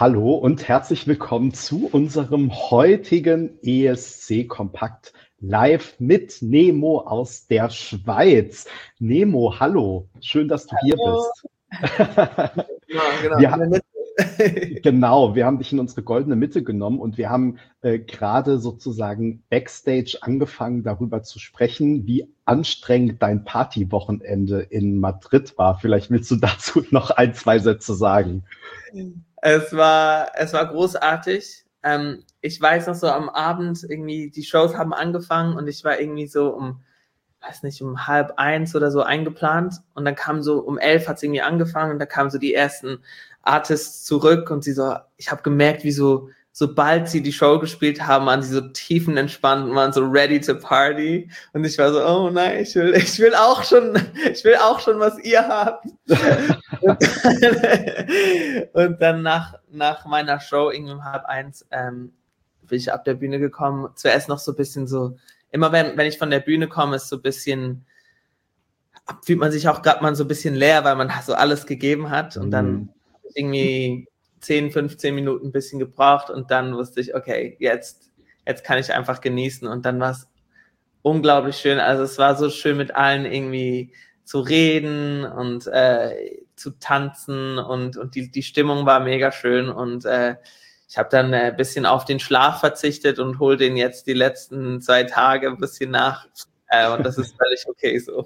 Hallo und herzlich willkommen zu unserem heutigen ESC Kompakt live mit Nemo aus der Schweiz. Nemo, hallo, schön, dass du hier bist. Genau. Genau, wir haben dich in unsere goldene Mitte genommen und wir haben gerade sozusagen backstage angefangen, darüber zu sprechen, wie anstrengend dein Partywochenende in Madrid war. Vielleicht willst du dazu noch ein, zwei Sätze sagen. Es war großartig. Ich weiß noch so am Abend irgendwie, die Shows haben angefangen und ich war irgendwie so um 12:30 oder so eingeplant und dann kam so um 11 hat es irgendwie angefangen und da kamen so die ersten Artists zurück und ich habe gemerkt, wie sobald sie die Show gespielt haben, waren sie so tiefenentspannt und waren so ready to party und ich war so, oh nein, ich will auch schon, was ihr habt. Und dann nach meiner Show irgendwie um 12:30 bin ich ab der Bühne gekommen. Zuerst noch so ein bisschen so, immer wenn ich von der Bühne komme, ist so ein bisschen, fühlt man sich auch gerade mal so ein bisschen leer, weil man so alles gegeben hat und dann irgendwie 10, 15 Minuten ein bisschen gebraucht und dann wusste ich, okay, jetzt kann ich einfach genießen und dann war es unglaublich schön. Also es war so schön mit allen irgendwie zu reden und zu tanzen und die Stimmung war mega schön und ich habe dann ein bisschen auf den Schlaf verzichtet und hole den jetzt die letzten 2 Tage ein bisschen nach und das ist völlig okay so.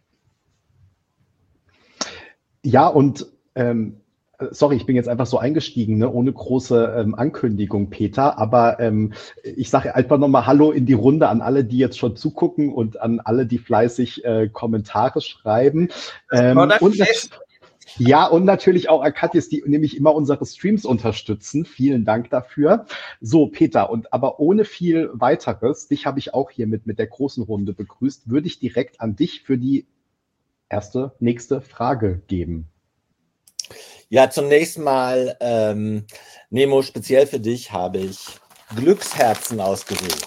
Ja, und sorry, ich bin jetzt einfach so eingestiegen, ne, ohne große Ankündigung, Peter, aber ich sage einfach nochmal Hallo in die Runde an alle, die jetzt schon zugucken und an alle, die fleißig Kommentare schreiben. Und natürlich auch an Katjes, die nämlich immer unsere Streams unterstützen. Vielen Dank dafür. So, Peter, aber ohne viel weiteres, dich habe ich auch hier mit der großen Runde begrüßt, würde ich direkt an dich für die nächste Frage geben. Ja, zunächst mal, Nemo, speziell für dich habe ich Glücksherzen ausgesucht.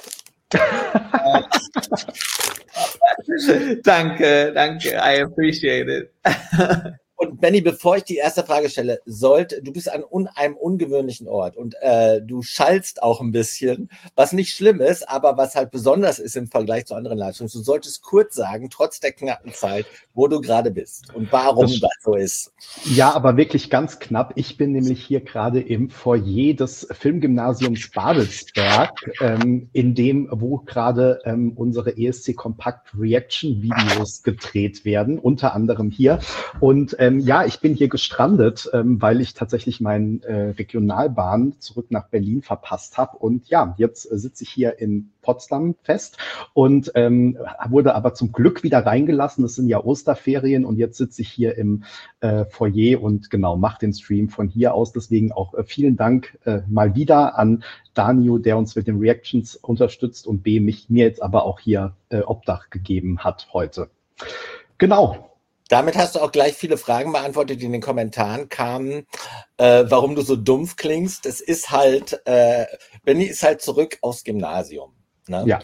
Danke, I appreciate it. Und Benny, bevor ich die erste Frage stelle, du bist an einem ungewöhnlichen Ort und du schallst auch ein bisschen, was nicht schlimm ist, aber was halt besonders ist im Vergleich zu anderen Livestreams. Du solltest kurz sagen, trotz der knappen Zeit, wo du gerade bist und warum das so ist. Ja, aber wirklich ganz knapp. Ich bin nämlich hier gerade im Foyer des Filmgymnasiums Babelsberg, wo gerade unsere ESC Kompakt Reaction Videos gedreht werden, unter anderem hier. Und ja, ich bin hier gestrandet, weil ich tatsächlich meine Regionalbahn zurück nach Berlin verpasst habe. Und ja, jetzt sitze ich hier in Potsdam fest und wurde aber zum Glück wieder reingelassen. Es sind ja Osterferien und jetzt sitze ich hier im Foyer und genau, mache den Stream von hier aus. Deswegen auch vielen Dank mal wieder an Daniel, der uns mit den Reactions unterstützt und mir jetzt aber auch hier Obdach gegeben hat heute. Genau. Damit hast du auch gleich viele Fragen beantwortet, die in den Kommentaren kamen, warum du so dumpf klingst. Das ist halt, Benny ist halt zurück aufs Gymnasium. Ne? Ja.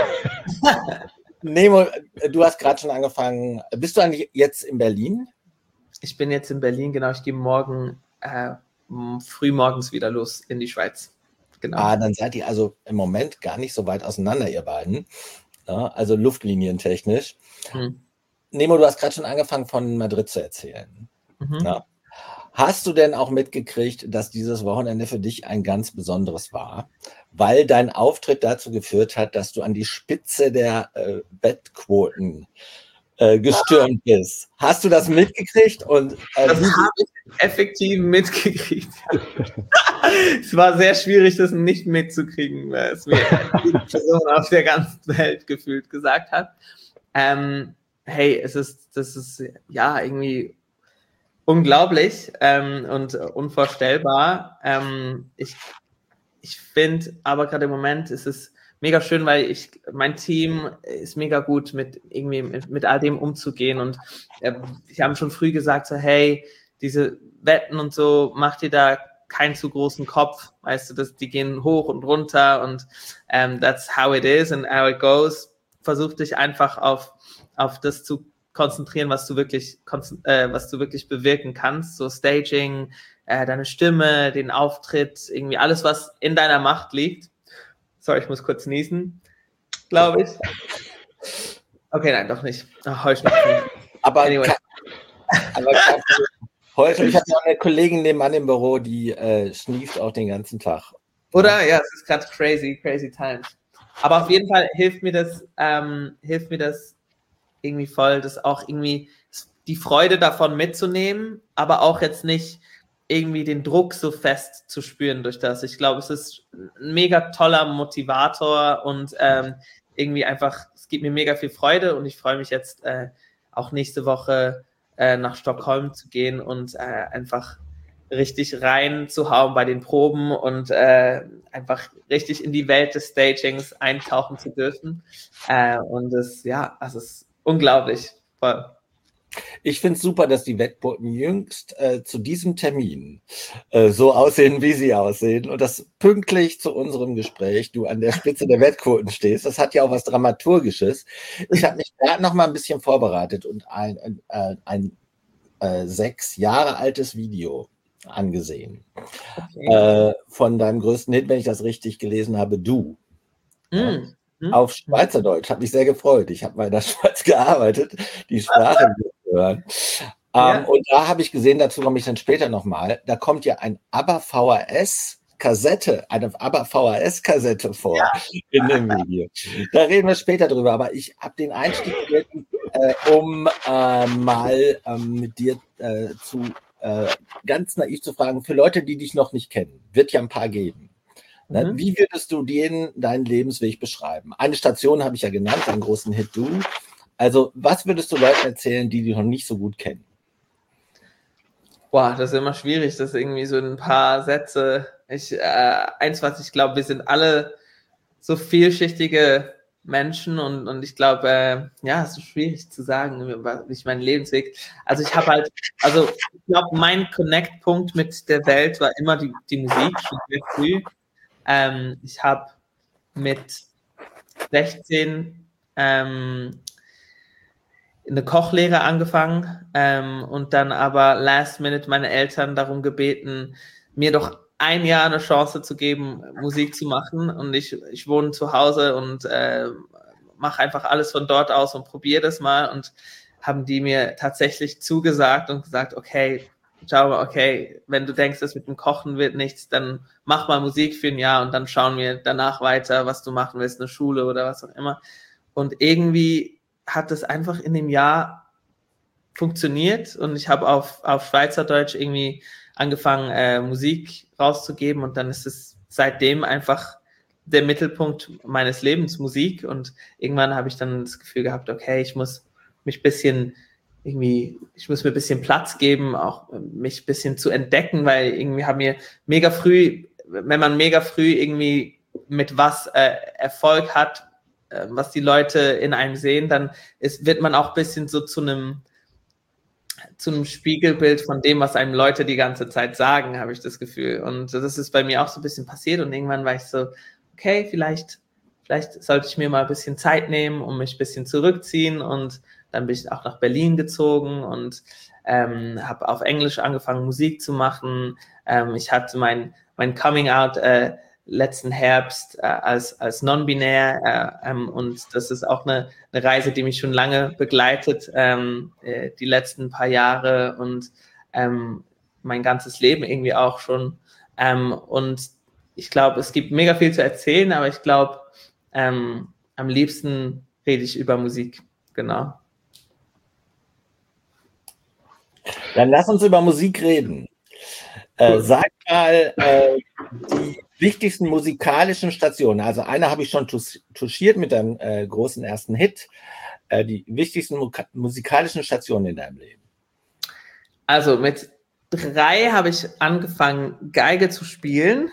Nemo, du hast gerade schon angefangen. Bist du eigentlich jetzt in Berlin? Ich bin jetzt in Berlin, genau. Ich gehe morgen früh morgens wieder los in die Schweiz. Genau. Dann seid ihr also im Moment gar nicht so weit auseinander, ihr beiden. Ja, also luftlinientechnisch. Nemo, du hast gerade schon angefangen, von Madrid zu erzählen. Ja. Hast du denn auch mitgekriegt, dass dieses Wochenende für dich ein ganz besonderes war, weil dein Auftritt dazu geführt hat, dass du an die Spitze der Bettquoten gestürmt bist? Hast du das mitgekriegt? Und das habe ich effektiv mitgekriegt. Es war sehr schwierig, das nicht mitzukriegen, weil es mir jede Person auf der ganzen Welt gefühlt gesagt hat. Hey, das ist ja irgendwie unglaublich und unvorstellbar. Ich finde aber gerade im Moment ist es mega schön, weil mein Team ist mega gut mit all dem umzugehen und sie haben schon früh gesagt so, hey, diese Wetten und so, mach dir da keinen zu großen Kopf, weißt du, die gehen hoch und runter und that's how it is and how it goes. Versuch dich einfach auf das zu konzentrieren, was du wirklich bewirken kannst, so Staging, deine Stimme, den Auftritt, irgendwie alles, was in deiner Macht liegt. Sorry, ich muss kurz niesen, glaube ich. Okay, nein, doch nicht. Heuschnupfen. Aber anyway. Heute, ich habe noch eine Kollegin nebenan im Büro, die schnieft auch den ganzen Tag. Oder? Ja, es ist gerade crazy times. Aber auf jeden Fall hilft mir das irgendwie voll, das auch irgendwie die Freude davon mitzunehmen, aber auch jetzt nicht irgendwie den Druck so fest zu spüren durch das. Ich glaube, es ist ein mega toller Motivator und irgendwie einfach, es gibt mir mega viel Freude und ich freue mich jetzt auch nächste Woche nach Stockholm zu gehen und einfach richtig reinzuhauen bei den Proben und einfach richtig in die Welt des Stagings eintauchen zu dürfen. Und es ist unglaublich. Voll. Ich finde es super, dass die Wettquoten jüngst zu diesem Termin so aussehen, wie sie aussehen und dass pünktlich zu unserem Gespräch du an der Spitze der Wettquoten stehst. Das hat ja auch was Dramaturgisches. Ich habe mich gerade noch mal ein bisschen vorbereitet und ein 6 Jahre altes Video angesehen. Okay. Von deinem größten Hit, wenn ich das richtig gelesen habe, Du. Auf Schweizerdeutsch. Hat mich sehr gefreut. Ich habe mal in der Schweiz gearbeitet, die Sprache gehört. Und da habe ich gesehen, dazu komme ich dann später nochmal, da kommt ja ein ABBA VHS-Kassette, eine ABBA VHS-Kassette vor in dem Video. Da reden wir später drüber, aber ich habe den Einstieg um mal mit dir ganz naiv zu fragen, für Leute, die dich noch nicht kennen, wird ja ein paar geben. Wie würdest du deinen Lebensweg beschreiben? Eine Station habe ich ja genannt, einen großen Hit Du. Also was würdest du Leuten erzählen, die dich noch nicht so gut kennen? Boah, das ist immer schwierig, das irgendwie so ein paar Sätze. Eins, was ich glaube, wir sind alle so vielschichtige Menschen und ich glaube, es ist schwierig zu sagen, wie ich meinen Lebensweg. Also ich glaube, mein Connect-Punkt mit der Welt war immer die Musik, schon sehr früh. Ich habe mit 16 eine Kochlehre angefangen und dann aber last minute meine Eltern darum gebeten, mir doch ein Jahr eine Chance zu geben, Musik zu machen. Und ich wohne zu Hause und mache einfach alles von dort aus und probiere das mal. Und haben die mir tatsächlich zugesagt und gesagt, okay, wenn du denkst, das mit dem Kochen wird nichts, dann mach mal Musik für ein Jahr und dann schauen wir danach weiter, was du machen willst, eine Schule oder was auch immer. Und irgendwie hat das einfach in dem Jahr funktioniert und ich habe auf Schweizerdeutsch irgendwie angefangen, Musik rauszugeben und dann ist es seitdem einfach der Mittelpunkt meines Lebens, Musik, und irgendwann habe ich dann das Gefühl gehabt, okay, ich muss mir ein bisschen Platz geben, auch mich ein bisschen zu entdecken, weil irgendwie wenn man mega früh irgendwie mit was Erfolg hat, was die Leute in einem sehen, dann wird man auch ein bisschen so zu einem Spiegelbild von dem, was einem Leute die ganze Zeit sagen, habe ich das Gefühl. Und das ist bei mir auch so ein bisschen passiert und irgendwann war ich so, okay, vielleicht sollte ich mir mal ein bisschen Zeit nehmen und mich ein bisschen zurückziehen, und dann bin ich auch nach Berlin gezogen und habe auf Englisch angefangen, Musik zu machen. Ich hatte mein Coming-out letzten Herbst als non-binär und das ist auch eine Reise, die mich schon lange begleitet, die letzten paar Jahre und mein ganzes Leben irgendwie auch schon. Und ich glaube, es gibt mega viel zu erzählen, aber ich glaube, am liebsten rede ich über Musik, genau. Dann lass uns über Musik reden. Sag mal die wichtigsten musikalischen Stationen. Also eine habe ich schon touchiert mit deinem großen ersten Hit. Die wichtigsten musikalischen Stationen in deinem Leben. Also mit 3 habe ich angefangen, Geige zu spielen.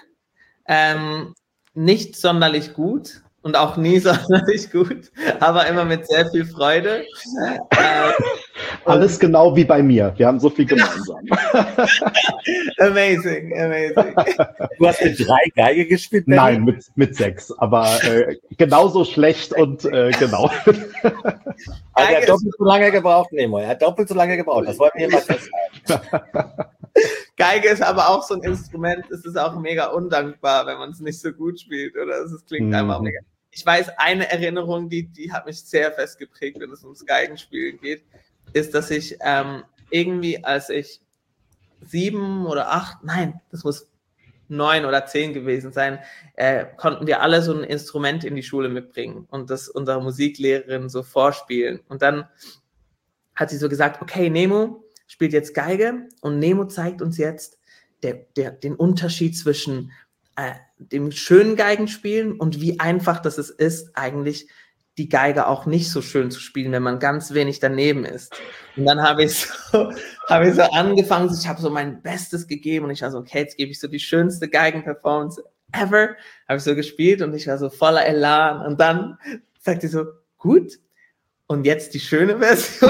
Nicht sonderlich gut und auch nie sonderlich gut, aber immer mit sehr viel Freude. Alles genau wie bei mir. Wir haben so viel gemeinsam. Amazing. Du hast mit 3 Geige gespielt? Benny? Nein, mit 6. Aber genauso schlecht und genau. Also er hat doppelt so lange gebraucht, Nemo. Er hat doppelt so lange gebraucht. Das wollten wir mal festhalten. Geige ist aber auch so ein Instrument, es ist auch mega undankbar, wenn man es nicht so gut spielt, oder? Es klingt einfach mega. Ich weiß, eine Erinnerung, die hat mich sehr fest geprägt, wenn es ums Geigenspielen geht, ist, dass ich irgendwie, als ich 7 oder 8, nein, das muss 9 oder 10 gewesen sein, konnten wir alle so ein Instrument in die Schule mitbringen und das unserer Musiklehrerin so vorspielen. Und dann hat sie so gesagt, okay, Nemo spielt jetzt Geige und Nemo zeigt uns jetzt den Unterschied zwischen dem schönen Geigenspielen und wie einfach das ist, eigentlich die Geige auch nicht so schön zu spielen, wenn man ganz wenig daneben ist. Und dann habe ich so angefangen, ich habe so mein Bestes gegeben und ich war so, okay, jetzt gebe ich so die schönste Geigenperformance ever, habe ich so gespielt und ich war so voller Elan und dann sagt sie so, gut, und jetzt die schöne Version.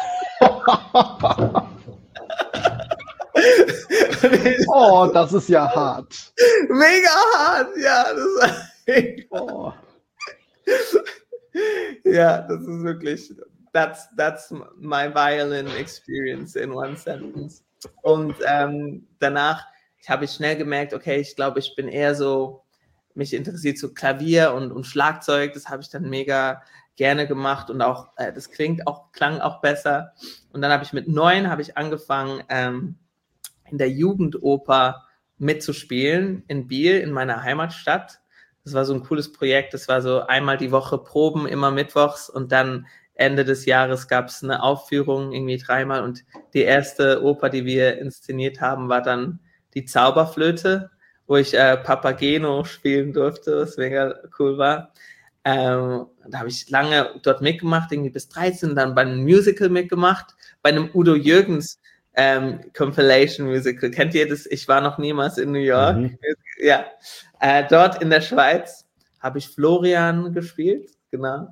Oh, das ist ja hart. Mega hart, ja. Ja, das ist wirklich, that's my violin experience in one sentence. Und danach habe ich schnell gemerkt, okay, ich glaube, ich bin eher so, mich interessiert so Klavier und Schlagzeug, das habe ich dann mega gerne gemacht und auch, das klang auch besser. Und dann habe ich mit 9 angefangen, in der Jugendoper mitzuspielen in Biel, in meiner Heimatstadt. Das war so ein cooles Projekt. Das war so einmal die Woche Proben, immer mittwochs und dann Ende des Jahres gab es eine Aufführung, irgendwie 3-mal und die erste Oper, die wir inszeniert haben, war dann die Zauberflöte, wo ich Papageno spielen durfte, was mega cool war. Da habe ich lange dort mitgemacht, irgendwie bis 13, dann bei einem Musical mitgemacht, bei einem Udo Jürgens Compilation Musical. Kennt ihr das? Ich war noch niemals in New York. Mhm. Ja. Dort in der Schweiz habe ich Florian gespielt, genau.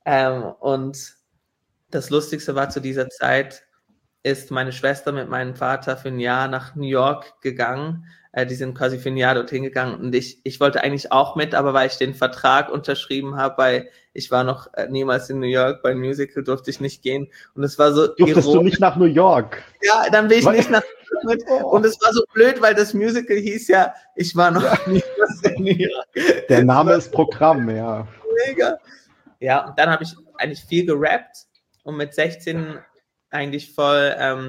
Und das Lustigste war zu dieser Zeit, ist meine Schwester mit meinem Vater für ein Jahr nach New York gegangen. Die sind quasi für ein Jahr dorthin gegangen und ich wollte eigentlich auch mit, aber weil ich den Vertrag unterschrieben habe, weil ich war noch niemals in New York, beim Musical durfte ich nicht gehen und es war so... Durftest du nicht nach New York? Ja, dann bin ich nicht nach New York mit und es war so blöd, weil das Musical hieß ja, ich war noch niemals in New York. Der Name ist Programm, ja. Mega. Ja, und dann habe ich eigentlich viel gerappt und mit 16 eigentlich voll,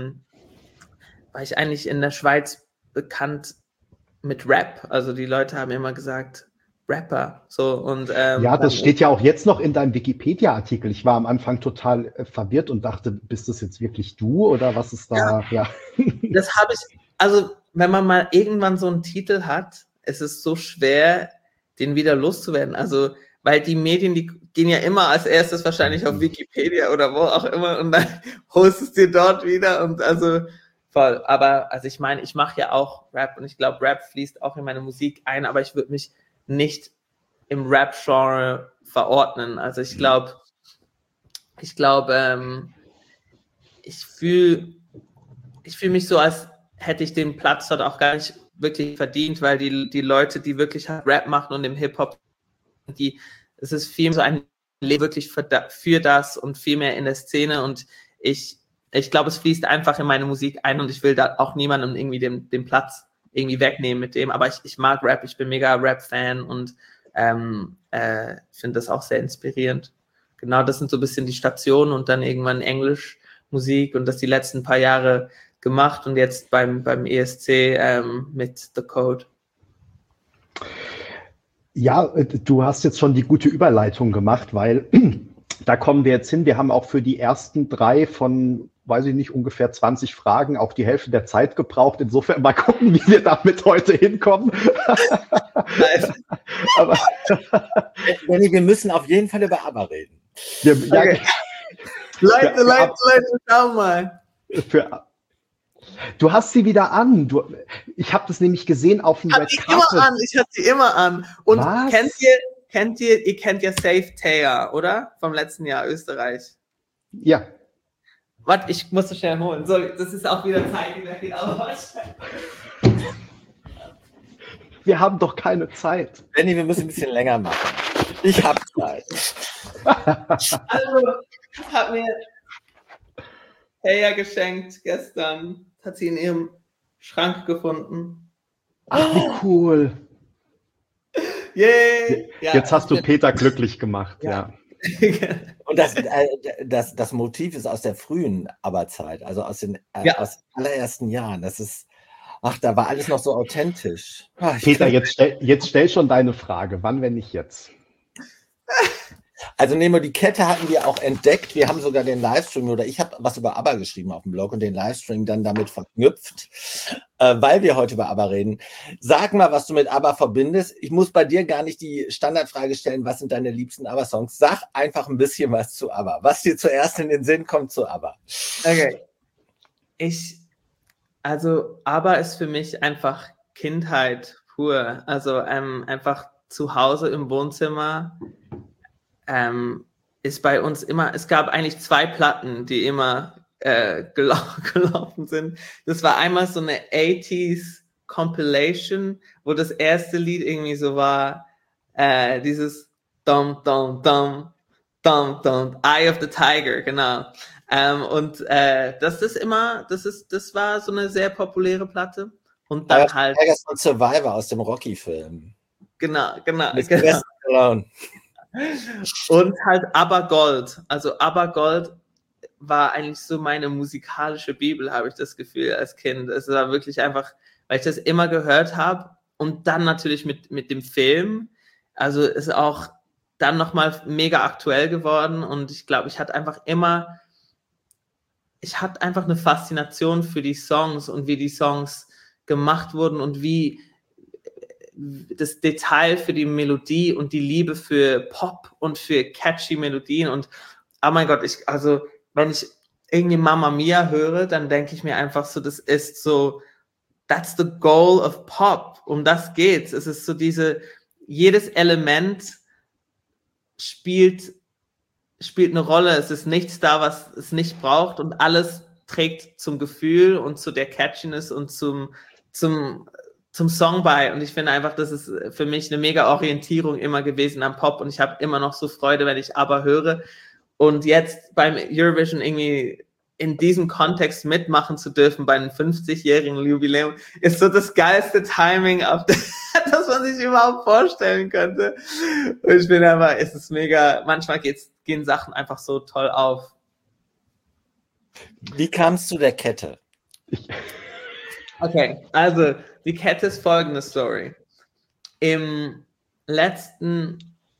war ich eigentlich in der Schweiz bekannt mit Rap, also die Leute haben immer gesagt, Rapper, so und ja, das steht ja auch jetzt noch in deinem Wikipedia-Artikel. Ich war am Anfang total verwirrt und dachte, bist das jetzt wirklich du oder was ist da? Ja. Das habe ich, also wenn man mal irgendwann so einen Titel hat, es ist so schwer, den wieder loszuwerden, also weil die Medien, die gehen ja immer als erstes wahrscheinlich auf Wikipedia oder wo auch immer und dann hostest du dort wieder und also voll, aber also ich meine, ich mache ja auch Rap und ich glaube, Rap fließt auch in meine Musik ein, aber ich würde mich nicht im Rap-Genre verordnen. Also ich glaube, ich fühle mich so, als hätte ich den Platz dort auch gar nicht wirklich verdient, weil die Leute, die wirklich Rap machen und im Hip-Hop, es ist viel so ein Leben wirklich für das und viel mehr in der Szene und ich glaube, es fließt einfach in meine Musik ein und ich will da auch niemandem irgendwie den Platz irgendwie wegnehmen mit dem, aber ich mag Rap, ich bin mega Rap-Fan und finde das auch sehr inspirierend. Genau, das sind so ein bisschen die Stationen und dann irgendwann Englisch-Musik und das die letzten paar Jahre gemacht und jetzt beim ESC mit The Code. Ja, du hast jetzt schon die gute Überleitung gemacht, weil da kommen wir jetzt hin. Wir haben auch für die ersten 3 von, weiß ich nicht, ungefähr 20 Fragen auch die Hälfte der Zeit gebraucht. Insofern mal gucken, wie wir damit heute hinkommen. Aber Benny, wir müssen auf jeden Fall über ABBA reden. Okay. Leute, schau mal. Du hast sie wieder an. Ich habe das nämlich gesehen auf dem Red Carpet. Ich hatte sie immer an. Und was? Ihr kennt ja Safe Taya, oder? Vom letzten Jahr, Österreich. Ja. Warte, ich muss das schnell holen. So, das ist auch wieder Zeit, die weggeht, aber warte. Wir haben doch keine Zeit. Benni, wir müssen ein bisschen länger machen. Ich habe Zeit. Also, hat mir Heya geschenkt gestern. Hat sie in ihrem Schrank gefunden. Ach, wie cool. Yay! Ja, jetzt hast du Peter glücklich gemacht, ja. Und das Motiv ist aus der frühen ABBA-Zeit, also aus den allerersten Jahren. Das ist, da war alles noch so authentisch. Peter, jetzt stell schon deine Frage. Wann, wenn nicht jetzt? Also Nemo, die Kette hatten wir auch entdeckt. Wir haben sogar den Livestream, oder ich habe was über ABBA geschrieben auf dem Blog und den Livestream dann damit verknüpft, weil wir heute über ABBA reden. Sag mal, was du mit ABBA verbindest. Ich muss bei dir gar nicht die Standardfrage stellen, was sind deine liebsten ABBA-Songs? Sag einfach ein bisschen was zu ABBA. Was dir zuerst in den Sinn kommt zu ABBA. Okay. Also ABBA ist für mich einfach Kindheit pur. Also einfach zu Hause im Wohnzimmer. Ist bei uns immer, es gab eigentlich 2 Platten, die immer gelaufen sind. Das war einmal so eine 80s Compilation, wo das erste Lied irgendwie so war, dieses Dum Dum Dum Dum Dum Eye of the Tiger, genau. Das war so eine sehr populäre Platte. Und dann halt. Tigers und Survivor aus dem Rocky-Film. Genau. Und halt ABBA Gold. Also ABBA Gold war eigentlich so meine musikalische Bibel, habe ich das Gefühl, als Kind. Es war wirklich einfach, weil ich das immer gehört habe und dann natürlich mit dem Film. Also ist auch dann nochmal mega aktuell geworden und ich glaube, ich hatte einfach eine Faszination für die Songs und wie die Songs gemacht wurden und wie das Detail für die Melodie und die Liebe für Pop und für catchy Melodien und oh mein Gott, wenn ich irgendwie Mamma Mia höre, dann denke ich mir einfach so, das ist so, that's the goal of Pop, um das geht's. Es ist so jedes Element spielt eine Rolle, es ist nichts da, was es nicht braucht und alles trägt zum Gefühl und zu der Catchiness und zum Song bei und ich finde einfach, das ist für mich eine mega Orientierung immer gewesen am Pop und ich habe immer noch so Freude, wenn ich ABBA höre und jetzt beim Eurovision irgendwie in diesem Kontext mitmachen zu dürfen bei einem 50-jährigen Jubiläum ist so das geilste Timing, das man sich überhaupt vorstellen könnte und ich bin einfach, es ist mega, manchmal gehen Sachen einfach so toll auf. Wie kamst du der Kette? Okay, also die Kette ist folgende Story. Im letzten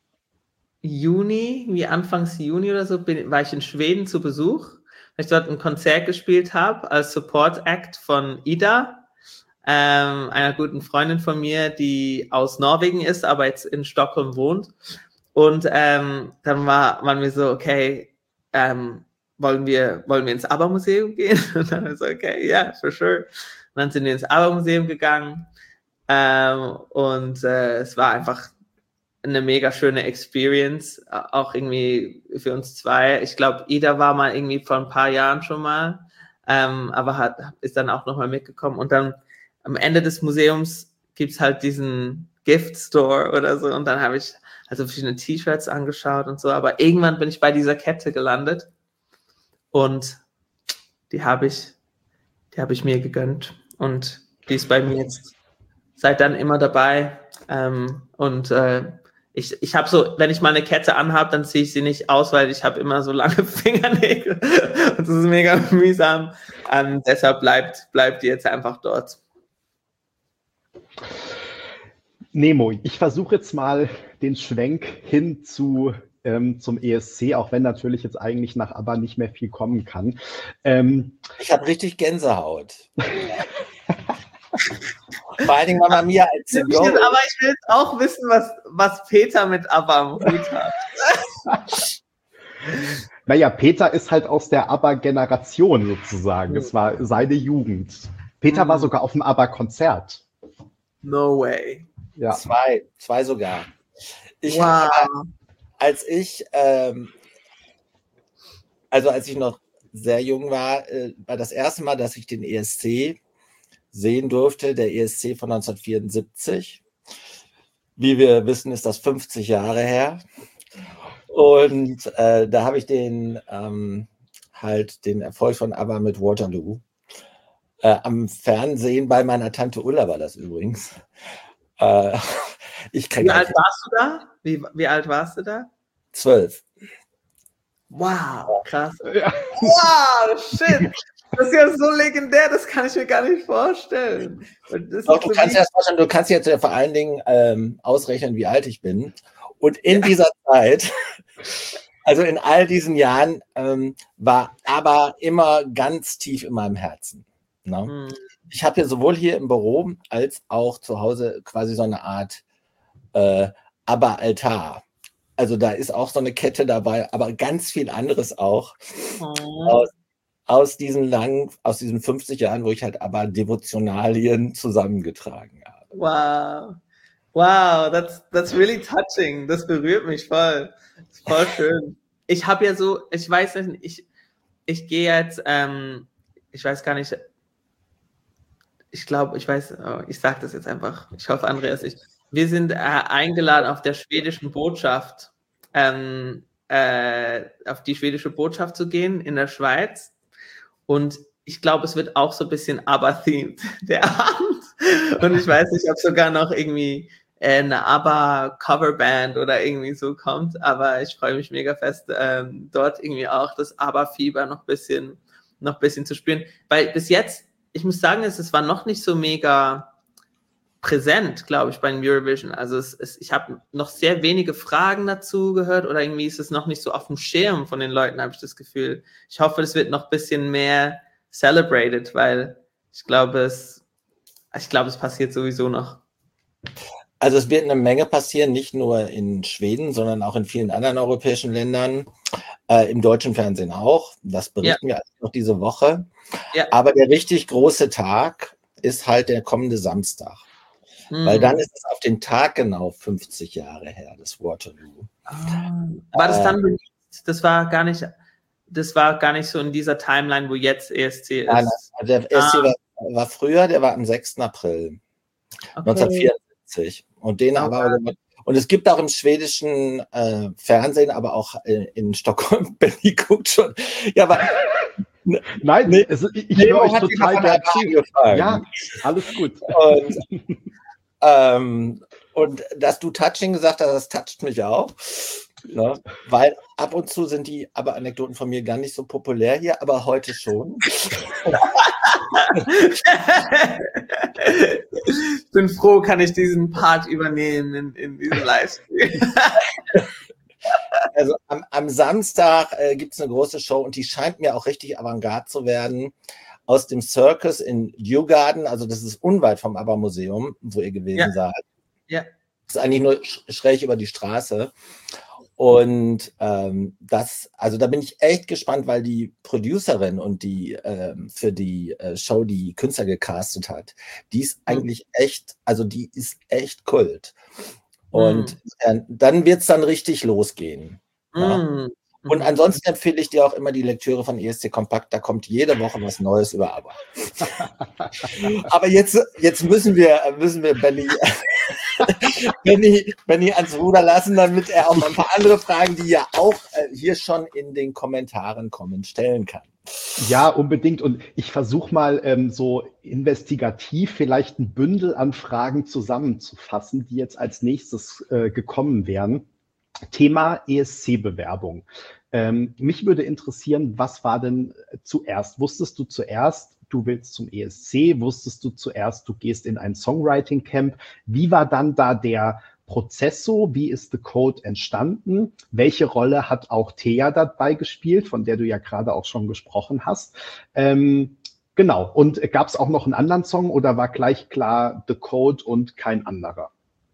Juni, Anfangs Juni oder so, war ich in Schweden zu Besuch, weil ich dort ein Konzert gespielt habe als Support Act von Ida, einer guten Freundin von mir, die aus Norwegen ist, aber jetzt in Stockholm wohnt. Und dann waren wir so, okay, wollen wir ins ABBA-Museum gehen? Und dann haben wir so, okay, yeah, for sure. Und dann sind wir ins ABBA-Museum gegangen es war einfach eine mega schöne Experience, auch irgendwie für uns 2. Ich glaube, Ida war mal irgendwie vor ein paar Jahren schon mal, aber ist dann auch nochmal mitgekommen. Und dann am Ende des Museums gibt's halt diesen Gift Store oder so und dann habe ich also verschiedene T-Shirts angeschaut und so, aber irgendwann bin ich bei dieser Kette gelandet und die habe ich mir gegönnt und die ist bei mir jetzt seit dann immer dabei ich habe so, wenn ich mal eine Kette anhabe, dann ziehe ich sie nicht aus, weil ich habe immer so lange Fingernägel und das ist mega mühsam, deshalb bleibt die jetzt einfach dort. Nemo, ich versuche jetzt mal den Schwenk hin zum ESC, auch wenn natürlich jetzt eigentlich nach ABBA nicht mehr viel kommen kann. Ich habe richtig Gänsehaut. Vor allen Dingen Mamma Mia als Go. Aber ich will jetzt auch wissen, was Peter mit ABBA am Hut hat. Naja, Peter ist halt aus der ABBA-Generation sozusagen. Es war seine Jugend. Peter war sogar auf dem ABBA-Konzert. No way. Ja. Zwei sogar. Als ich noch sehr jung war, war das erste Mal, dass ich den ESC sehen durfte, der ESC von 1974. Wie wir wissen, ist das 50 Jahre her. Und da habe ich den Erfolg von ABBA mit Waterloo am Fernsehen bei meiner Tante Ulla war das übrigens. Wie alt warst du da? Wie alt warst du da? 12. Wow, krass. Ja. Wow, shit. Das ist ja so legendär, das kann ich mir gar nicht vorstellen. Doch, du kannst dir das vorstellen, du kannst jetzt vor allen Dingen ausrechnen, wie alt ich bin. Und in dieser Zeit, also in all diesen Jahren, war ABBA immer ganz tief in meinem Herzen. Ne? Ich habe ja sowohl hier im Büro als auch zu Hause quasi so eine Art ABBA-Altar. Also da ist auch so eine Kette dabei, aber ganz viel anderes auch. Aus diesen 50 Jahren, wo ich halt aber Devotionalien zusammengetragen habe. Wow, that's really touching. Das berührt mich voll. Das ist voll schön. Ich habe ja so, ich weiß nicht, ich gehe jetzt, ich weiß gar nicht, ich glaube, ich sage das jetzt einfach. Ich hoffe, Andreas, wir sind eingeladen auf der schwedischen Botschaft, auf die schwedische Botschaft zu gehen in der Schweiz. Und ich glaube, es wird auch so ein bisschen ABBA-themed, der Abend. Und ich weiß nicht, ob sogar noch irgendwie eine ABBA-Coverband oder irgendwie so kommt. Aber ich freue mich mega fest, dort irgendwie auch das ABBA-Fieber noch ein bisschen zu spüren. Weil bis jetzt, ich muss sagen, es war noch nicht so mega präsent, glaube ich, beim Eurovision. Also ich habe noch sehr wenige Fragen dazu gehört oder irgendwie ist es noch nicht so auf dem Schirm von den Leuten, habe ich das Gefühl. Ich hoffe, es wird noch ein bisschen mehr celebrated, weil ich glaube, es passiert sowieso noch. Also es wird eine Menge passieren, nicht nur in Schweden, sondern auch in vielen anderen europäischen Ländern, im deutschen Fernsehen auch. Das berichten wir noch diese Woche. Ja. Aber der richtig große Tag ist halt der kommende Samstag. Weil dann ist es auf den Tag genau 50 Jahre her, das Waterloo. War das dann released? Das war gar nicht so in dieser Timeline, wo jetzt ESC ist. Nein, der ESC war früher, der war am 6. April 1974. Und und es gibt auch im schwedischen Fernsehen, aber auch in Stockholm, Benny guckt schon. Ja, aber nein, ich höre euch total gerne zu. Ja, alles gut. Und dass du Touching gesagt hast, das toucht mich auch. Ne? Weil ab und zu sind die Anekdoten von mir gar nicht so populär hier, aber heute schon. Ich bin froh, kann ich diesen Part übernehmen in diesem Livestream. Also am Samstag gibt es eine große Show und die scheint mir auch richtig avantgarde zu werden. Aus dem Circus in Djurgården, also das ist unweit vom ABBA-Museum, wo ihr gewesen seid. Ja. Das ist eigentlich nur schräg über die Straße. Und da bin ich echt gespannt, weil die Producerin und die für die Show die Künstler gecastet hat, die ist eigentlich echt, also die ist echt Kult. Und dann wird es dann richtig losgehen. Ja? Und ansonsten empfehle ich dir auch immer die Lektüre von ESC Kompakt, da kommt jede Woche was Neues über ABBA. Aber jetzt müssen wir Benny ans Ruder lassen, damit er auch mal ein paar andere Fragen, die ja auch hier schon in den Kommentaren kommen, stellen kann. Ja, unbedingt. Und ich versuche mal so investigativ vielleicht ein Bündel an Fragen zusammenzufassen, die jetzt als nächstes gekommen wären. Thema ESC-Bewerbung. Mich würde interessieren, was war denn zuerst? Wusstest du zuerst, du willst zum ESC? Wusstest du zuerst, du gehst in ein Songwriting-Camp? Wie war dann da der Prozess so? Wie ist The Code entstanden? Welche Rolle hat auch Thea dabei gespielt, von der du ja gerade auch schon gesprochen hast? Genau. Und gab es auch noch einen anderen Song oder war gleich klar The Code und kein anderer?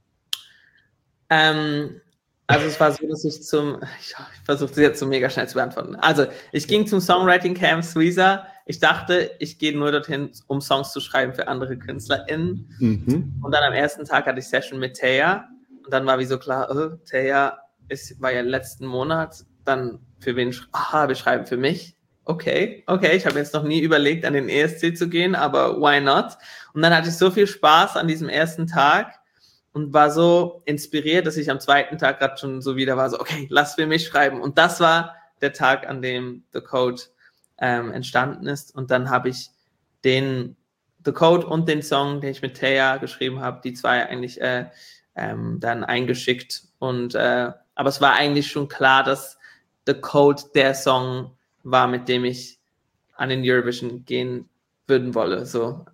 Also es war so, dass ich versuche das jetzt so mega schnell zu beantworten. Also ich ging zum Songwriting Camp Suiza. Ich dachte, ich gehe nur dorthin, um Songs zu schreiben für andere KünstlerInnen. Und dann am ersten Tag hatte ich Session mit Thea. Und dann war wie so klar, Thea war ja letzten Monat. Dann für wen? Wir schreiben für mich. okay, ich habe jetzt noch nie überlegt, an den ESC zu gehen, aber why not? Und dann hatte ich so viel Spaß an diesem ersten Tag und war so inspiriert, dass ich am zweiten Tag gerade schon so wieder war, so, okay, lass für mich schreiben. Und das war der Tag, an dem The Code entstanden ist. Und dann habe ich The Code und den Song, den ich mit Thea geschrieben habe, die zwei eigentlich dann eingeschickt. Und aber es war eigentlich schon klar, dass The Code der Song war, mit dem ich an den Eurovision gehen würden wolle.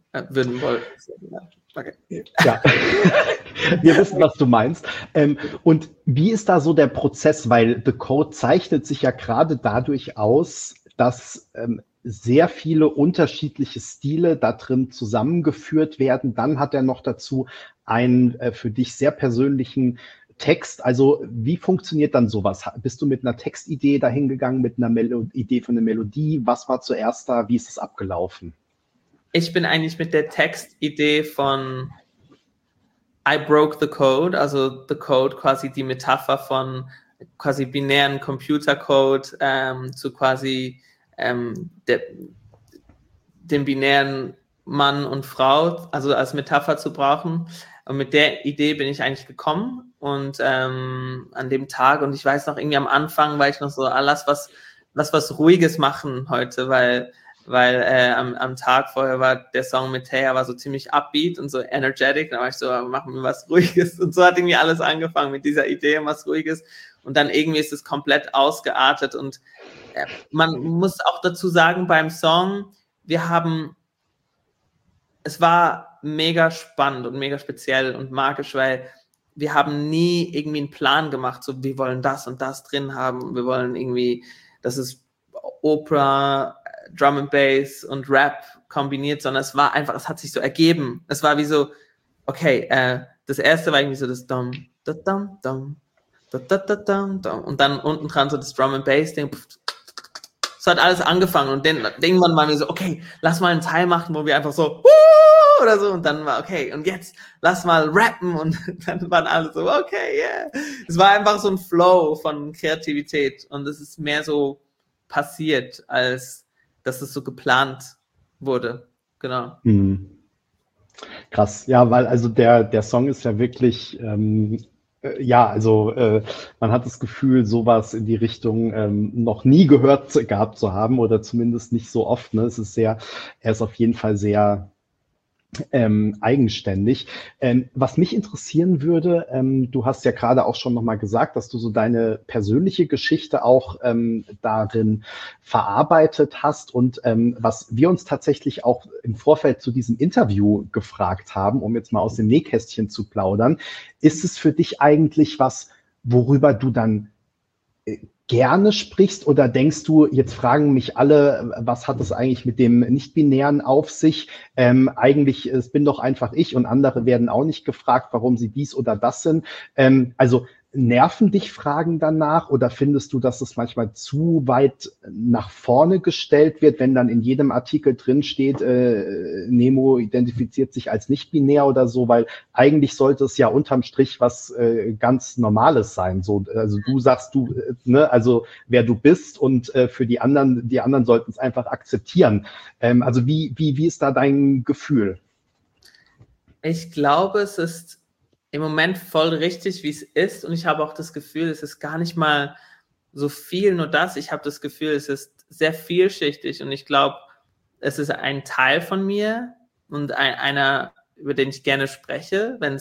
Okay. Ja, wir wissen, was du meinst. Und wie ist da so der Prozess? Weil The Code zeichnet sich ja gerade dadurch aus, dass sehr viele unterschiedliche Stile da drin zusammengeführt werden. Dann hat er noch dazu einen für dich sehr persönlichen Text. Also wie funktioniert dann sowas? Bist du mit einer Textidee dahingegangen, mit einer Idee von einer Melodie? Was war zuerst da? Wie ist es abgelaufen? Ich bin eigentlich mit der Textidee von I broke the code, also the code, quasi die Metapher von quasi binären Computercode zu quasi dem binären Mann und Frau, also als Metapher zu brauchen. Und mit der Idee bin ich eigentlich gekommen und an dem Tag, und ich weiß noch, irgendwie am Anfang war ich noch so, lass was Ruhiges machen heute, weil am Tag vorher war der Song mit Thea war so ziemlich upbeat und so energetic, da war ich so, machen wir was Ruhiges, und so hat irgendwie alles angefangen mit dieser Idee, was Ruhiges, und dann irgendwie ist es komplett ausgeartet. Und man muss auch dazu sagen, beim Song, es war mega spannend und mega speziell und magisch, weil wir haben nie irgendwie einen Plan gemacht, so wir wollen das und das drin haben, wir wollen irgendwie, das ist Opera, Drum and Bass und Rap kombiniert, sondern es hat sich so ergeben. Es war wie so, okay, das erste war irgendwie so das Dum, da, dum, dum, da, da, da, dum, dum, und dann unten dran so das Drum and Bass Ding. So hat alles angefangen, und dann irgendwann waren wir so, okay, lass mal einen Teil machen, wo wir einfach so oder so, und dann war, okay, und jetzt lass mal rappen, und dann waren alle so, okay, yeah. Es war einfach so ein Flow von Kreativität, und es ist mehr so passiert, als dass es so geplant wurde. Genau. Mhm. Krass, ja, weil also der Song ist ja wirklich, man hat das Gefühl, sowas in die Richtung noch nie gehört gehabt zu haben, oder zumindest nicht so oft. Ne? Er ist auf jeden Fall sehr eigenständig. Was mich interessieren würde, du hast ja gerade auch schon nochmal gesagt, dass du so deine persönliche Geschichte auch darin verarbeitet hast, und was wir uns tatsächlich auch im Vorfeld zu diesem Interview gefragt haben, um jetzt mal aus dem Nähkästchen zu plaudern, ist es für dich eigentlich was, worüber du dann gerne sprichst, oder denkst du, jetzt fragen mich alle, was hat es eigentlich mit dem Nicht-Binären auf sich? Eigentlich, es bin doch einfach ich, und andere werden auch nicht gefragt, warum sie dies oder das sind. Also nerven dich Fragen danach, oder findest du, dass es manchmal zu weit nach vorne gestellt wird, wenn dann in jedem Artikel drin steht, Nemo identifiziert sich als nicht-binär oder so, weil eigentlich sollte es ja unterm Strich was ganz Normales sein. So, also du sagst also wer du bist, und für die anderen sollten es einfach akzeptieren. Also wie ist da dein Gefühl? Ich glaube, es ist im Moment voll richtig, wie es ist, und ich habe auch das Gefühl, es ist gar nicht mal so viel nur das. Ich habe das Gefühl, es ist sehr vielschichtig, und ich glaube, es ist ein Teil von mir und einer, über den ich gerne spreche, wenn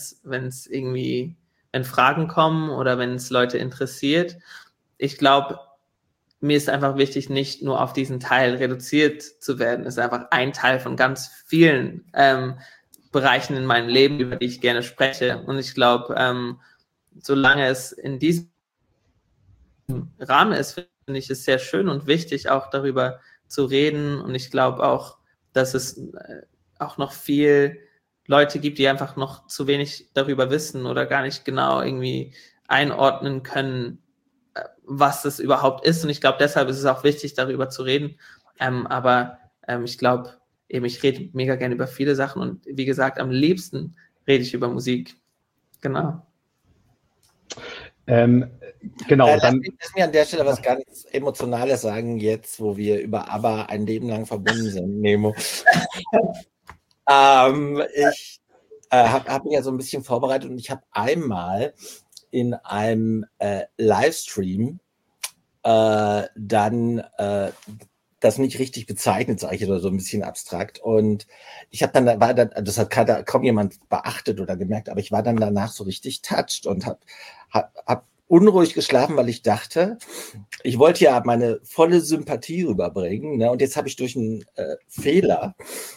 Fragen kommen oder wenn es Leute interessiert. Ich glaube, mir ist einfach wichtig, nicht nur auf diesen Teil reduziert zu werden. Es ist einfach ein Teil von ganz vielen Bereichen in meinem Leben, über die ich gerne spreche. Und ich glaube, solange es in diesem Rahmen ist, finde ich es sehr schön und wichtig, auch darüber zu reden. Und ich glaube auch, dass es auch noch viel Leute gibt, die einfach noch zu wenig darüber wissen oder gar nicht genau irgendwie einordnen können, was das überhaupt ist. Und ich glaube, deshalb ist es auch wichtig, darüber zu reden. Aber ich glaube, ich rede mega gerne über viele Sachen, und wie gesagt, am liebsten rede ich über Musik. Genau. Genau. Lass mir an der Stelle was ganz Emotionales sagen, jetzt, wo wir über ABBA ein Leben lang verbunden sind, Nemo. Ich habe mich ja so ein bisschen vorbereitet und ich habe einmal in einem Livestream dann das nicht richtig bezeichnet, sage ich, oder so ein bisschen abstrakt. Und ich habe dann, das hat kaum jemand beachtet oder gemerkt, aber ich war dann danach so richtig touched und hab unruhig geschlafen, weil ich dachte, ich wollte ja meine volle Sympathie rüberbringen, ne? Und jetzt habe ich durch einen Fehler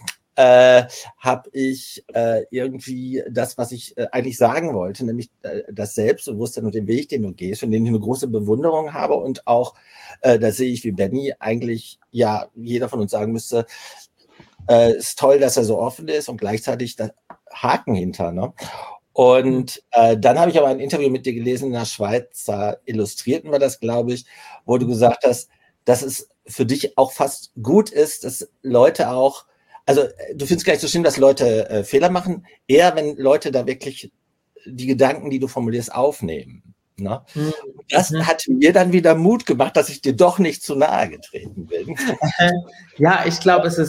habe ich irgendwie das, was ich eigentlich sagen wollte, nämlich das Selbstbewusstsein und den Weg, den du gehst, und den ich eine große Bewunderung habe. Und auch, da sehe ich, wie Benny eigentlich, ja, jeder von uns sagen müsste, ist toll, dass er so offen ist und gleichzeitig da Haken hinter, ne? Und dann habe ich aber ein Interview mit dir gelesen in der Schweiz, da Illustrierten wir das, glaube ich, wo du gesagt hast, dass es für dich auch fast gut ist, dass Leute auch, also du findest gar nicht so schlimm, dass Leute Fehler machen, eher wenn Leute da wirklich die Gedanken, die du formulierst, aufnehmen. Ne? Das hat mir dann wieder Mut gemacht, dass ich dir doch nicht zu nahe getreten bin. Ja, ich glaube, es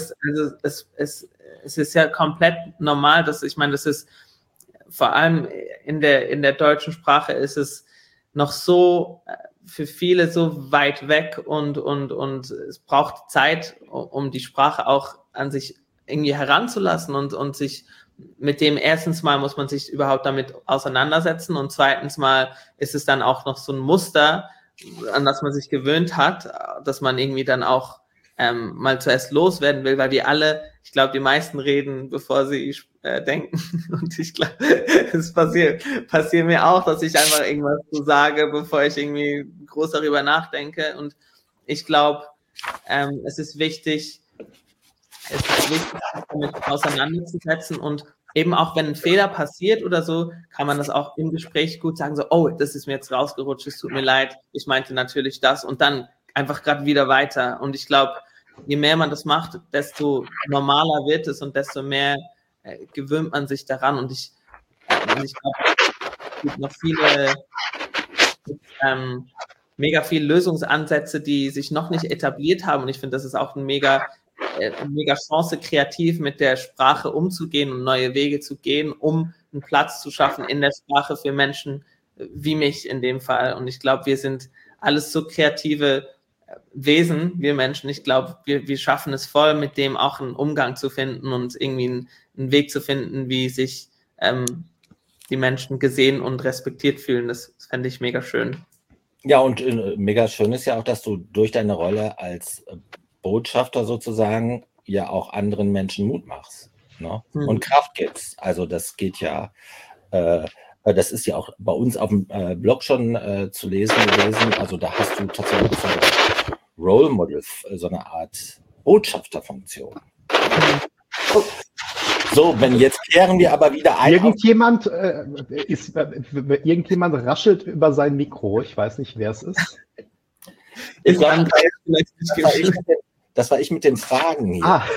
ist ja komplett normal, dass ich meine, das ist vor allem in der deutschen Sprache ist es noch so für viele so weit weg und es braucht Zeit, um die Sprache auch an sich irgendwie heranzulassen und sich mit dem, erstens mal muss man sich überhaupt damit auseinandersetzen und zweitens mal ist es dann auch noch so ein Muster, an das man sich gewöhnt hat, dass man irgendwie dann auch mal zuerst loswerden will, weil wir alle, ich glaube, die meisten reden, bevor sie denken und ich glaube, es passiert mir auch, dass ich einfach irgendwas so sage, bevor ich irgendwie groß darüber nachdenke und ich glaube, es ist wichtig, sich damit auseinanderzusetzen und eben auch, wenn ein Fehler passiert oder so, kann man das auch im Gespräch gut sagen, so, oh, das ist mir jetzt rausgerutscht, es tut mir leid, ich meinte natürlich das und dann einfach gerade wieder weiter. Und ich glaube, je mehr man das macht, desto normaler wird es und desto mehr gewöhnt man sich daran. Und ich glaube, es gibt noch mega viele Lösungsansätze, die sich noch nicht etabliert haben. Und ich finde, das ist auch eine mega Chance, kreativ mit der Sprache umzugehen und neue Wege zu gehen, um einen Platz zu schaffen in der Sprache für Menschen wie mich in dem Fall. Und ich glaube, wir sind alles so kreative Wesen, wir Menschen. Ich glaube, wir schaffen es voll, mit dem auch einen Umgang zu finden und irgendwie einen Weg zu finden, wie sich die Menschen gesehen und respektiert fühlen. Das fände ich mega schön. Ja, und mega schön ist ja auch, dass du durch deine Rolle als Botschafter sozusagen ja auch anderen Menschen Mut machst, ne? Und Kraft gibst. Also das geht ja, das ist ja auch bei uns auf dem Blog schon zu lesen gewesen. Also da hast du tatsächlich so ein Role Model, so eine Art Botschafterfunktion. So, wenn jetzt kehren wir aber wieder ein. Irgendjemand raschelt über sein Mikro. Ich weiß nicht, wer es ist. Das war ich mit den Fragen hier. Ah.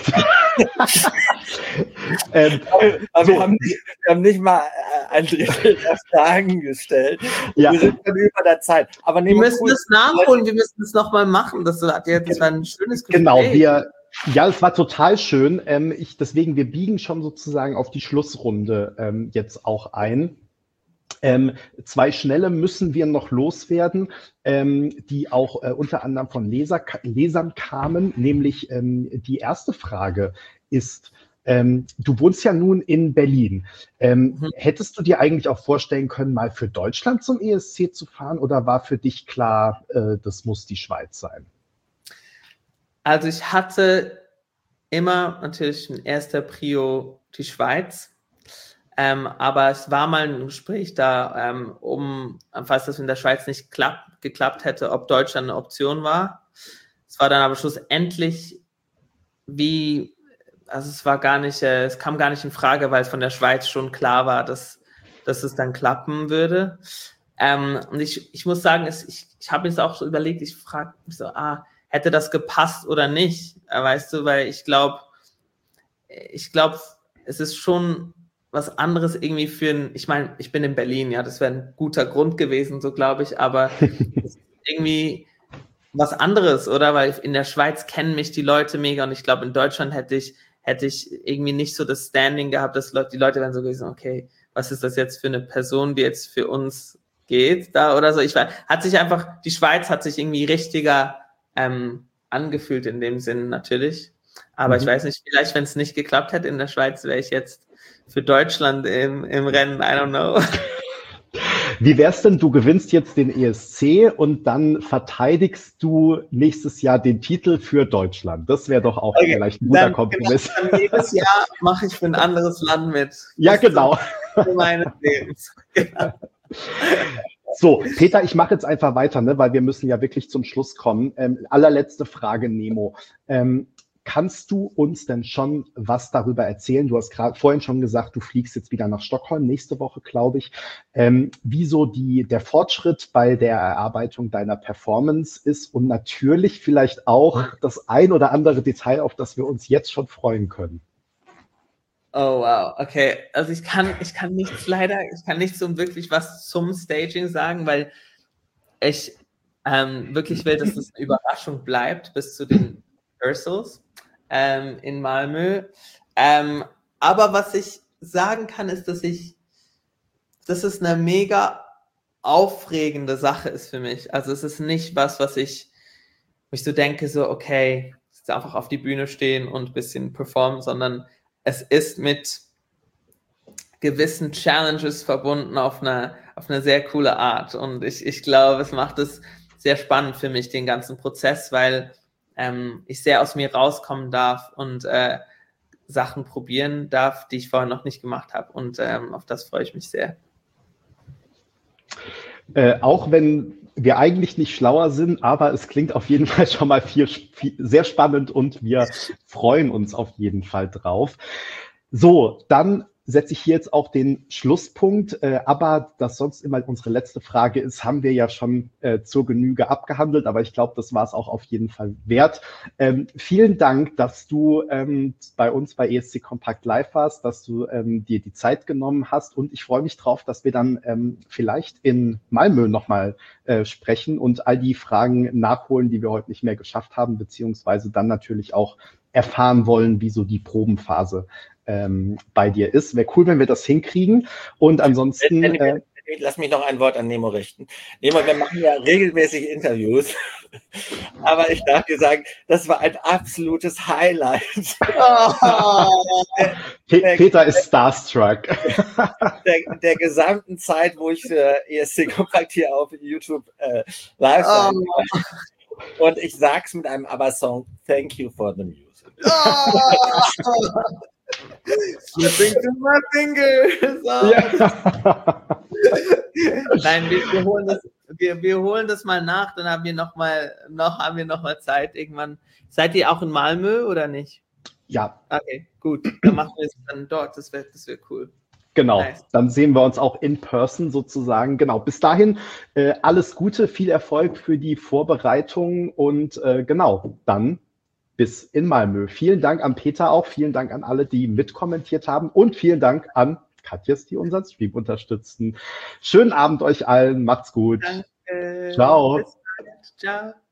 Wir haben nicht mal ein Drittel der Fragen gestellt. Ja. Wir sind schon über der Zeit. Aber wir müssen das nachholen, wir müssen es nochmal machen. Das war ein schönes Gespräch. Genau, ja, es war total schön. Deswegen, wir biegen schon sozusagen auf die Schlussrunde jetzt auch ein. 2 schnelle müssen wir noch loswerden, die auch unter anderem von Lesern kamen. Nämlich die erste Frage ist, du wohnst ja nun in Berlin. Hättest du dir eigentlich auch vorstellen können, mal für Deutschland zum ESC zu fahren oder war für dich klar, das muss die Schweiz sein? Also ich hatte immer natürlich in erster Prio die Schweiz, aber es war mal ein Gespräch da, falls das in der Schweiz nicht geklappt hätte, ob Deutschland eine Option war. Es war dann aber schlussendlich es kam gar nicht in Frage, weil es von der Schweiz schon klar war, dass es dann klappen würde. Und ich muss sagen, ich habe mir das auch so überlegt, ich frage mich so, hätte das gepasst oder nicht? Weißt du, weil ich glaube, es ist schon was anderes irgendwie ich meine, ich bin in Berlin, ja, das wäre ein guter Grund gewesen, so glaube ich, aber irgendwie was anderes, oder? Weil in der Schweiz kennen mich die Leute mega und ich glaube, in Deutschland hätte ich irgendwie nicht so das Standing gehabt, dass die Leute dann so gewesen, okay, was ist das jetzt für eine Person, die jetzt für uns geht da oder so. Die Schweiz hat sich irgendwie richtiger angefühlt in dem Sinn natürlich. Aber ich weiß nicht, vielleicht, wenn es nicht geklappt hätte in der Schweiz, wäre ich jetzt für Deutschland im Rennen, I don't know. Wie wär's denn, du gewinnst jetzt den ESC und dann verteidigst du nächstes Jahr den Titel für Deutschland? Das wäre doch auch vielleicht ein guter Kompromiss. Dann jedes Jahr mache ich für ein anderes Land mit. Ja, genau. Für meines Lebens. Genau. So, Peter, ich mache jetzt einfach weiter, ne, weil wir müssen ja wirklich zum Schluss kommen. Allerletzte Frage, Nemo. Kannst du uns denn schon was darüber erzählen? Du hast gerade vorhin schon gesagt, du fliegst jetzt wieder nach Stockholm, nächste Woche, glaube ich. Wieso der Fortschritt bei der Erarbeitung deiner Performance ist und natürlich vielleicht auch das ein oder andere Detail, auf das wir uns jetzt schon freuen können. Oh, wow. Okay. Also ich kann nicht so wirklich was zum Staging sagen, weil ich wirklich will, dass das eine Überraschung bleibt bis zu den Rehearsals in Malmö. Aber was ich sagen kann, ist, dass es eine mega aufregende Sache ist für mich. Also es ist nicht wo ich so denke, so okay, jetzt einfach auf die Bühne stehen und ein bisschen performen, sondern es ist mit gewissen Challenges verbunden auf eine sehr coole Art. Und ich glaube, es macht es sehr spannend für mich, den ganzen Prozess, weil ich sehr aus mir rauskommen darf und Sachen probieren darf, die ich vorher noch nicht gemacht habe. Und auf das freue ich mich sehr. Auch wenn wir eigentlich nicht schlauer sind, aber es klingt auf jeden Fall schon mal sehr spannend und wir freuen uns auf jeden Fall drauf. So, dann setze ich hier jetzt auch den Schlusspunkt, aber das sonst immer unsere letzte Frage ist, haben wir ja schon zur Genüge abgehandelt, aber ich glaube, das war es auch auf jeden Fall wert. Vielen Dank, dass du bei uns bei ESC Kompakt live warst, dass du dir die Zeit genommen hast und ich freue mich drauf, dass wir dann vielleicht in Malmö nochmal sprechen und all die Fragen nachholen, die wir heute nicht mehr geschafft haben, beziehungsweise dann natürlich auch erfahren wollen, wie so die Probenphase bei dir ist. Wäre cool, wenn wir das hinkriegen. Und ansonsten... Lass mich noch ein Wort an Nemo richten. Nemo, wir machen ja regelmäßig Interviews, aber ich darf dir sagen, das war ein absolutes Highlight. Peter ist starstruck. Der gesamten Zeit, wo ich für ESC Kompakt hier auf YouTube live war. Und ich sag's mit einem ABBA-Song, Thank you for the music. Slipping to my fingers. Ja. Nein, wir holen das mal nach, dann haben wir noch mal Zeit irgendwann. Seid ihr auch in Malmö oder nicht? Ja. Okay, gut. Dann machen wir es dann dort. Das wär cool. Genau, nice. Dann sehen wir uns auch in person sozusagen. Genau, bis dahin alles Gute, viel Erfolg für die Vorbereitung und genau, dann bis in Malmö. Vielen Dank an Peter auch, vielen Dank an alle, die mitkommentiert haben und vielen Dank an Katjes, die unseren Stream unterstützen. Schönen Abend euch allen, macht's gut. Danke. Ciao. Ciao.